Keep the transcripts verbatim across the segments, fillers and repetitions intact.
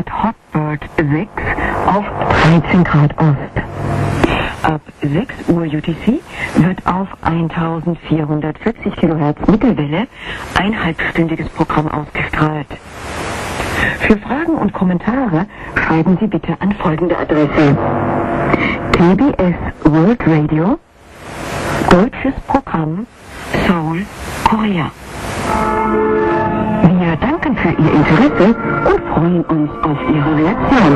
hat Hotbird sechs auf dreizehn Grad Ost. Ab sechs Uhr U T C wird auf eintausendvierhundertvierzig Kilohertz Mittelwelle ein halbstündiges Programm ausgestrahlt. Für Fragen und Kommentare schreiben Sie bitte an folgende Adresse: K B S World Radio, deutsches Programm, Seoul, Korea. Wir danken für Ihr Interesse und freuen uns auf Ihre Reaktion.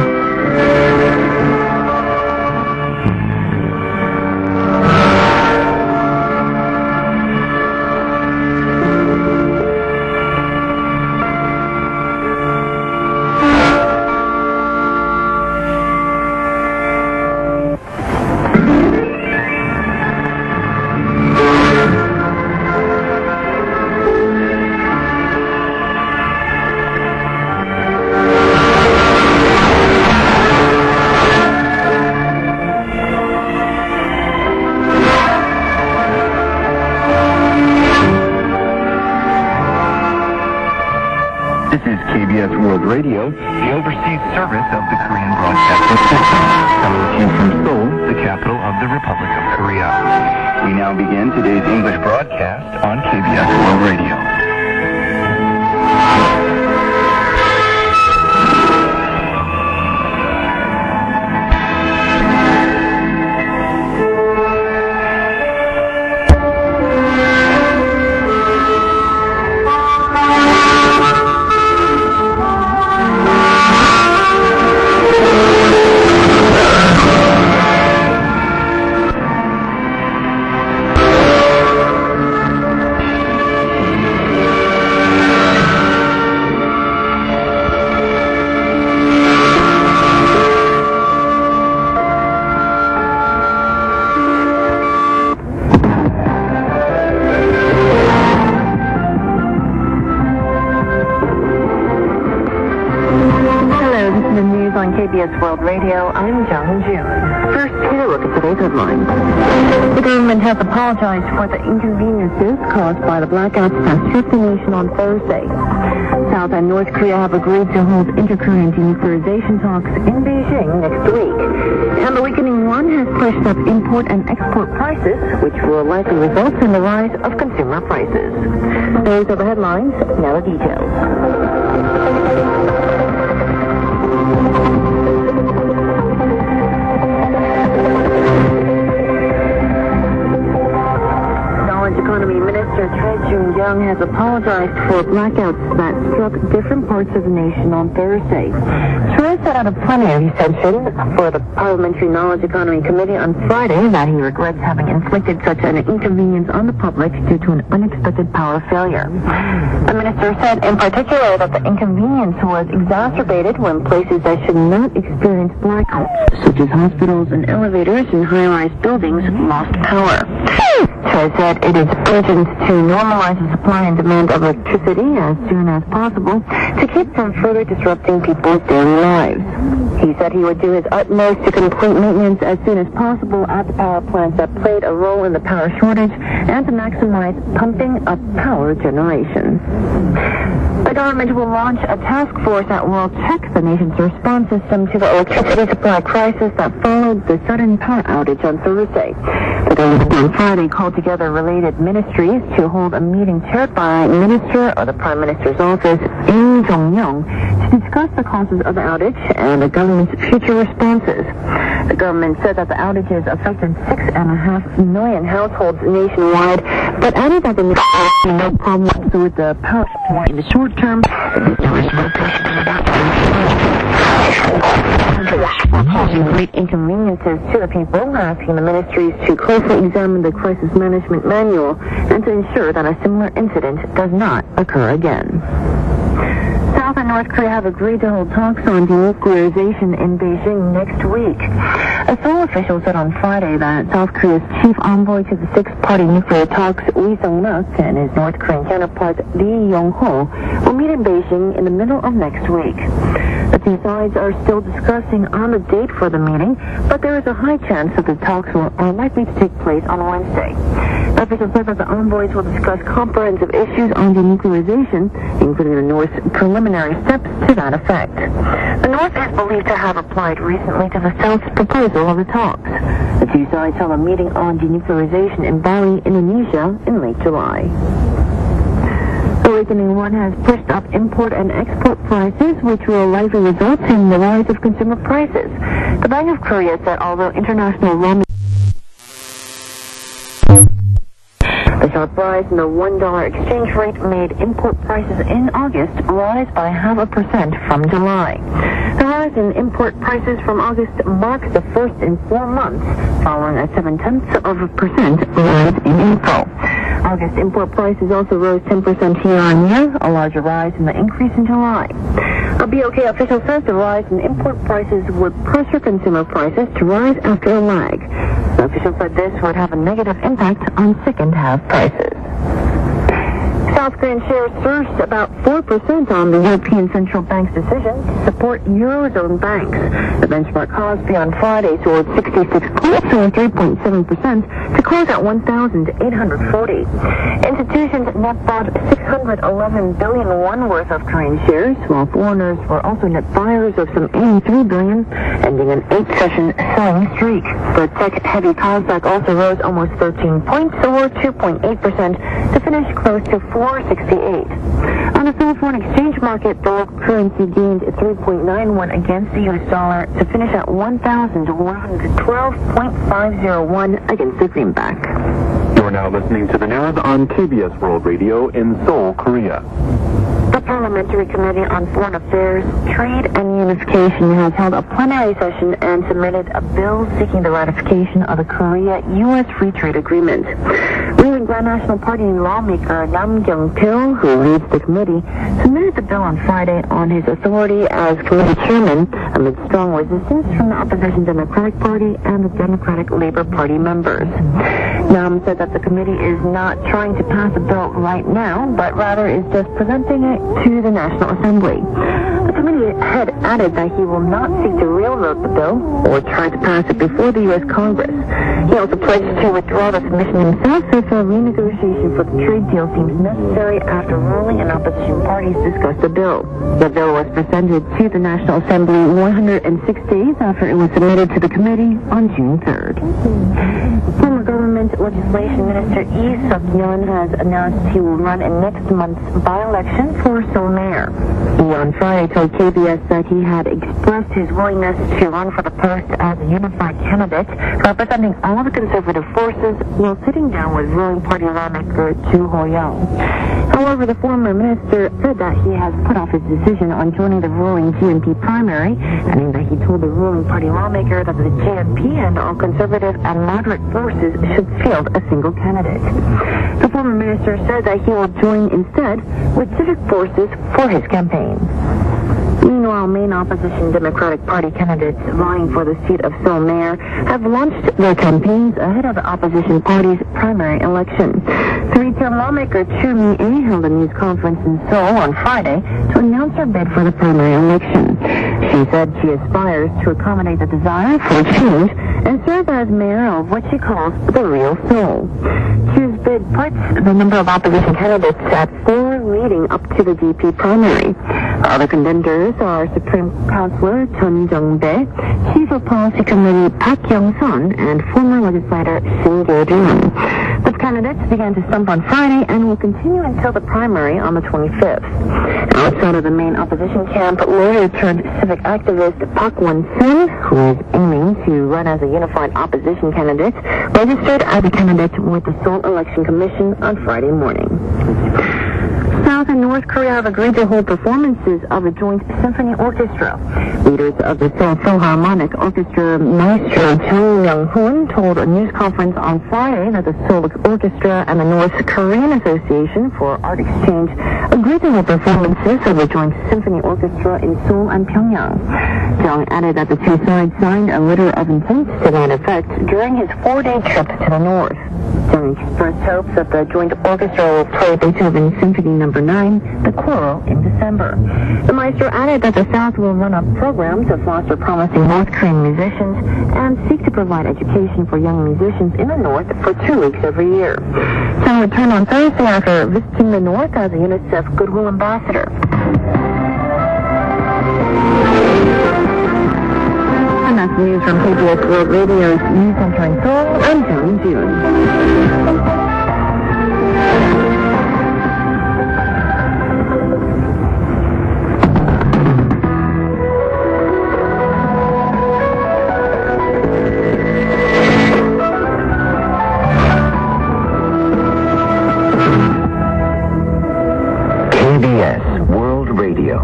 Radio, the overseas service of the Korean Broadcasting System, coming to you from Seoul, the capital of the Republic of Korea. We now begin today's English broadcast on K B S World Radio. World Radio, I'm Jung Jun. First, here a look at today's headlines. The government has apologized for the inconveniences caused by the blackouts that struck the nation on Thursday. South and North Korea have agreed to hold inter-Korean denuclearization talks in Beijing next week. And the weakening won has pushed up import and export prices, which will likely result in the rise of consumer prices. Those are the headlines, now the details. Economy Minister Choi Jun-young has apologized for blackouts that struck different parts of the nation on Thursday. Choi said out of plenary session for the Parliamentary Knowledge Economy Committee on Friday that he regrets having inflicted such an inconvenience on the public due to an unexpected power failure. The minister said in particular that the inconvenience was exacerbated when places that should not experience blackouts, such as hospitals and elevators in high-rise buildings, lost power. Choi said it is urgent to normalize the supply and demand of electricity as soon as possible to keep from further disrupting people's daily lives. He said he would do his utmost to complete maintenance as soon as possible at the power plants that played a role in the power shortage and to maximize pumping up power generation. The government will launch a task force that will check the nation's response system to the electricity supply crisis that followed the sudden power outage on Thursday. The government on Friday called together related ministries to hold a meeting chaired by Minister of the Prime Minister's Office, Im Jong-young, to discuss the causes of the outage and the government's future responses. The government said that the outages affected six and a half million households nationwide, but added that the ministry see no problems with the power supply in the short term. We're causing great inconveniences to the people, asking the ministries to closely examine the crisis management manual and to ensure that a similar incident does not occur again. South and North Korea have agreed to hold talks on denuclearization in Beijing next week. A Seoul official said on Friday that South Korea's chief envoy to the six-party nuclear talks, Lee Sung-rak, and his North Korean counterpart, Lee Yong-ho, will meet in Beijing in the middle of next week. The two sides are still discussing on the date for the meeting, but there is a high chance that the talks will, are likely to take place on Wednesday. Officials said that the envoys will discuss comprehensive issues on denuclearization, including the North's preliminary steps to that effect. The North is believed to have replied recently to the South's proposal of the talks. The two sides held a meeting on denuclearization in Bali, Indonesia, in late July. The weakening won has pushed up import and export prices, which will likely result in the rise of consumer prices. The Bank of Korea said although international raw The sharp rise in the one dollar exchange rate made import prices in August rise by half a percent from July. The rise in import prices from August marks the first in four months, following a seven-tenths of a percent rise in April. August import prices also rose ten percent year-on-year, a larger rise than the increase in July. A B O K official says the rise in import prices would pressure consumer prices to rise after a lag. The official said this would have a negative impact on second-half prices. South Korean shares surged about four percent on the European Central Bank's decision to support Eurozone banks. The benchmark Kospi on Friday soared sixty-six points, or three point seven percent, to close at one thousand eight hundred forty. Institutions net bought six hundred eleven billion won worth of Korean shares, while foreigners were also net buyers of some eighty-three billion, ending an eight-session selling streak. The tech-heavy Kosdaq also rose almost thirteen points, or two point eight percent, to finish close to four sixty-eight. On the Seoul foreign exchange market, the local currency gained three point nine one against the U S dollar to finish at one thousand one hundred twelve point five oh one against the greenback. You're now listening to the news on K B S World Radio in Seoul, Korea. The Parliamentary Committee on Foreign Affairs, Trade and Unification has held a plenary session and submitted a bill seeking the ratification of the Korea-U S Free Trade Agreement. Ruling Grand National Party lawmaker Nam Kyung-pil, who leads the committee, submitted the bill on Friday on his authority as committee chairman amid strong resistance from the opposition Democratic Party and the Democratic Labor Party members. Nam said that the committee is not trying to pass a bill right now, but rather is just presenting it to the National Assembly. The committee head added that he will not seek to railroad the bill or try to pass it before the U S Congress. He also pledged to withdraw the submission himself if a renegotiation for the trade deal seems necessary after ruling and opposition parties discussed the bill. The bill was presented to the National Assembly one hundred six days after it was submitted to the committee on June third. Former government legislation minister Lee Seok-yeon has announced he will run in next month's by-election for Seoul mayor. He on Friday told K B S that he had expressed his willingness to run for the post as a unified candidate, representing all the conservative forces while sitting down with ruling party lawmaker Joo Ho-young. However, the former minister said that he has put off his decision on joining the ruling G N P primary, adding that he told the ruling party lawmaker that the G N P and all conservative and moderate forces should field a single candidate. The former minister said that he will join instead with civic forces for his campaign. Meanwhile, main opposition Democratic Party candidates vying for the seat of Seoul mayor have launched their campaigns ahead of the opposition party's primary election. Three-term lawmaker Choo Mi-ae held a news conference in Seoul on Friday to announce her bid for the primary election. She said she aspires to accommodate the desire for change and serve as mayor of what she calls the real Seoul. Choo's bid puts the number of opposition candidates at four leading up to the D P primary. Other contenders are Supreme Councilor Chun Jung-bae, Chief of Policy Committee Park Young-sun, and former legislator Shin Kyo-jun. The candidates began to stump on Friday and will continue until the primary on the twenty-fifth. Outside of the main opposition camp, lawyer-turned-civic activist Park Won-sun, who is aiming to run as a unified opposition candidate, registered as a candidate with the Seoul Election Commission on Friday morning. South and North Korea have agreed to hold performances of a joint symphony orchestra. Leaders of the Seoul Philharmonic Orchestra, Maestro Chung Myung-hoon, told a news conference on Friday that the Seoul Orchestra and the North Korean Association for Art Exchange agreed to hold performances of a joint symphony orchestra in Seoul and Pyongyang. Chung added that the two sides signed a letter of intent to that effect during his four-day trip to the North. Jung expressed hopes that the joint orchestra will play Beethoven's Symphony Number nine, The Choral, in December. The maestro added that the South will run a program to foster promising North Korean musicians and seek to provide education for young musicians in the North for two weeks every year. Jung returned on Thursday after visiting the North as a UNICEF Goodwill Ambassador. And that's news from K B S World Radio's News Center in Seoul. I'm Joan June. K B S World Radio.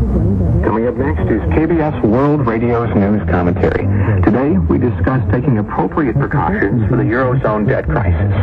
Coming up next is K B S World Radio's news commentary. Today, we discuss taking appropriate precautions for the Eurozone debt crisis.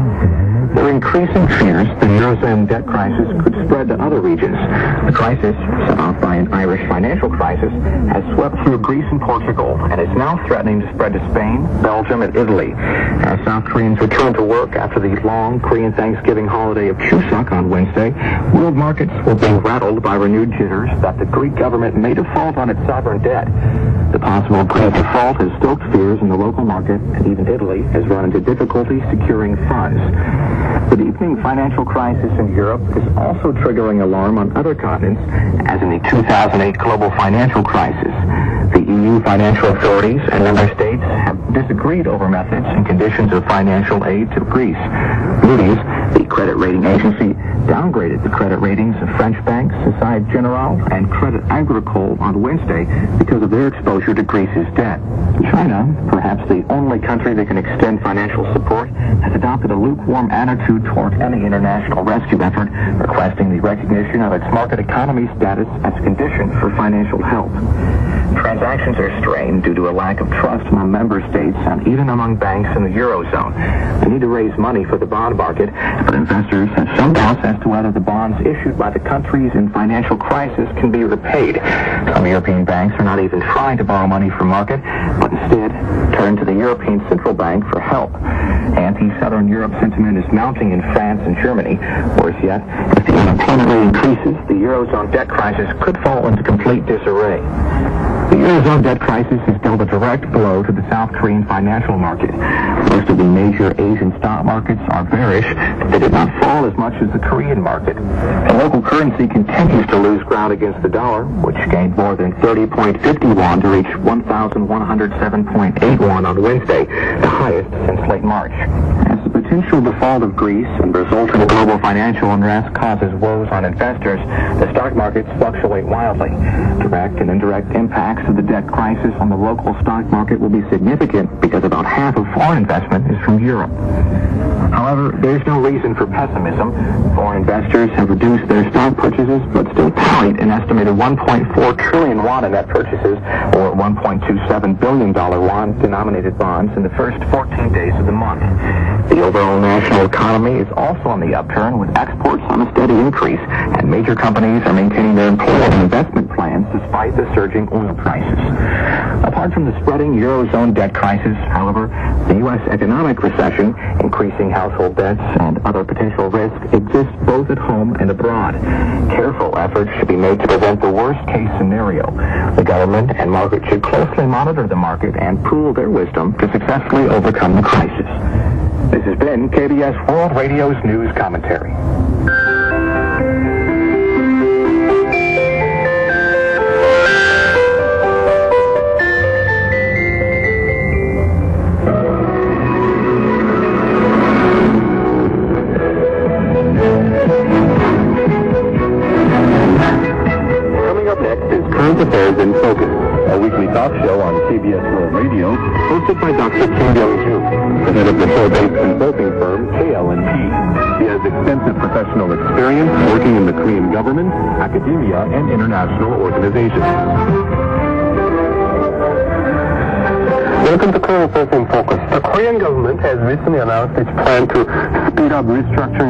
There are increasing fears the Eurozone debt crisis could spread to other regions. The crisis, set off by an Irish financial crisis, has swept through Greece and Portugal and is now threatening to spread to Spain, Belgium, and Italy. As South Koreans return to work after the long Korean Thanksgiving holiday of Chuseok on Wednesday, world markets were being rattled by renewed jitters that the Greek government may default on its sovereign debt. The possible Greek default has stoked fears in the local market, and even Italy has run into difficulty securing funds. The deepening financial crisis in Europe is also triggering alarm on other continents, as in the two thousand eight global financial crisis. The E U financial authorities and member states have disagreed over methods and conditions of financial aid to Greece. Moody's, the credit rating agency, downgraded the credit ratings of French banks Societe Generale and Credit Agricole on Wednesday because of their exposure to Greece's debt. China, perhaps the only country that can extend financial support, has adopted a lukewarm attitude toward any international rescue effort, requesting the recognition of its market economy status as a condition for financial help. Transactions are strained due to a lack of trust among member states and even among banks in the Eurozone. They need to raise money for the bond market, but investors have some doubts as to whether the bonds issued by the countries in financial crisis can be repaid. Some European banks are not even trying to borrow money from market, but instead turn to the European Central Bank for help. Anti-Southern Europe sentiment is mounting in France and Germany. Worse yet, if the unemployment rate increases, the Eurozone debt crisis could fall into complete disarray. The Eurozone debt crisis has dealt a direct blow to the South Korean financial market. Most of the major Asian stock markets are bearish. They did not fall as much as the Korean market. The local currency continues to lose ground against the dollar, which gained more than thirty point five zero won to reach one thousand one hundred seven point eight won on Wednesday, the highest since late March. As the potential default of Greece and resultant global financial unrest causes woes on investors, the stock markets fluctuate wildly. Direct and indirect impacts of the debt crisis on the local stock market will be significant because about half of foreign investment is from Europe. However, there's no reason for pessimism. Foreign investors have reduced their stock purchases, but still tallied an estimated one point four trillion won in net purchases, or one point two seven billion dollar won-denominated bonds in the first fourteen days of the month. The overall national economy is also on the upturn, with exports on a steady increase, and major companies are maintaining their employment and investment plans despite the surging oil prices. Apart from the spreading Eurozone debt crisis, however, the U S economic recession, increasing household debts, and other potential risks exist both at home and abroad. Careful efforts should be made to prevent the worst-case scenario. The government and market should closely monitor the market and pool their wisdom to successfully overcome the crisis. This has been K B S World Radio's news commentary. Current Affairs in Focus, a weekly talk show on K B S World Radio, hosted by Doctor Kim Young-joo, the head of the Seoul-based consulting firm K L and P. He has extensive professional experience working in the Korean government, academia, and international organizations. Welcome to Current Affairs in Focus. The Korean government has recently announced its plan to speed up restructuring